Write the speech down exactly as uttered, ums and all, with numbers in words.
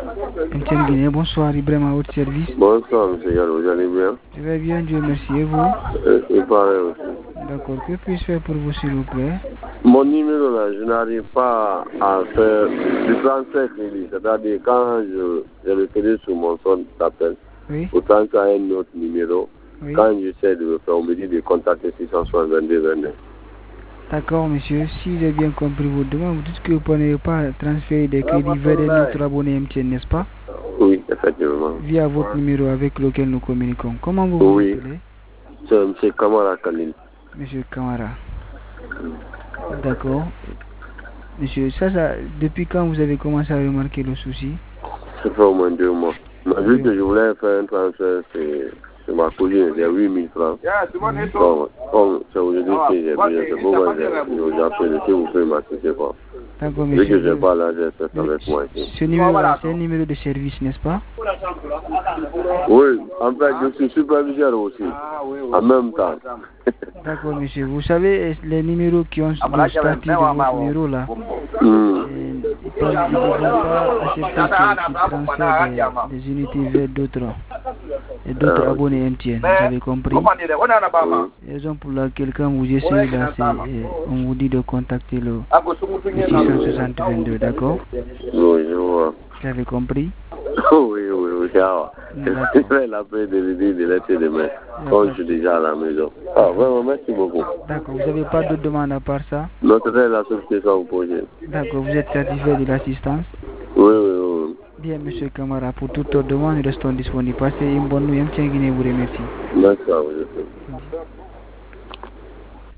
M T N Guinée, bonsoir, Ibrahim à votre service. Bonsoir, monsieur Gallo, vous allez bien? Je vais bien, Dieu merci, et vous? Et, et pareil aussi. D'accord, que puis-je faire pour vous, s'il vous plaît? Mon numéro là, je n'arrive pas à faire du transfert crédit, c'est-à-dire quand je, je le fais sur mon son d'appel, Oui. pourtant ça a un autre numéro, Oui. quand j'essaie de le faire, on me dit de contacter six cent soixante-deux vingt-neuf. D'accord, monsieur, si j'ai bien compris vos demandes, vous dites que vous ne pouvez pas transférer des crédits vers notre abonné M T N, n'est-ce pas? Oui, effectivement. Via votre numéro avec lequel nous communiquons. Comment vous vous Oui. appelez? C'est M. Kamara Khalil. Monsieur Kamara. D'accord. Monsieur, ça, ça, depuis quand vous avez commencé à remarquer le souci? Ça fait au moins deux mois. Mais vu que je voulais faire un transfert, c'est ma cousine, c'est huit mille francs. Bon, comme c'est aujourd'hui que j'ai besoin, c'est pourquoi j'ai appelé, si vous pouvez m'assister quoi. D'accord, Vu monsieur. que je n'ai pas l'argent, c'est avec moi ici. Ce numéro-là, c'est un numéro de service, n'est-ce pas? Oui, en fait, je suis superviseur aussi, en même temps. D'accord, monsieur. Vous savez, les numéros qui ont le statut de votre numéro là, Mm. ils ne vont pas accepter qu'ils transfèrent des, des unités vers d'autres et d'autres Ah, abonnés M T N. Vous avez compris? Mm. Raison pour laquelle quand vous essayez là, c'est, euh, on vous dit de contacter le, le six cent soixante vingt-deux, d'accord? Oui, je vois. Vous avez compris? Oui, oui, oui, ça va. D'accord. Je vais l'appeler de lui dire de laisser demain, quand je suis déjà à la maison. Ah, vraiment, merci beaucoup. D'accord. Vous n'avez pas d'autres demandes à part ça? Non, c'était la seule question à vous poser. D'accord. Vous êtes satisfait de l'assistance? Oui, oui, oui. Bien, monsieur Kamara, pour toute autre demande, nous restons disponibles. Passez une bonne nuit. M T N Guinée vous remercie. Merci à vous.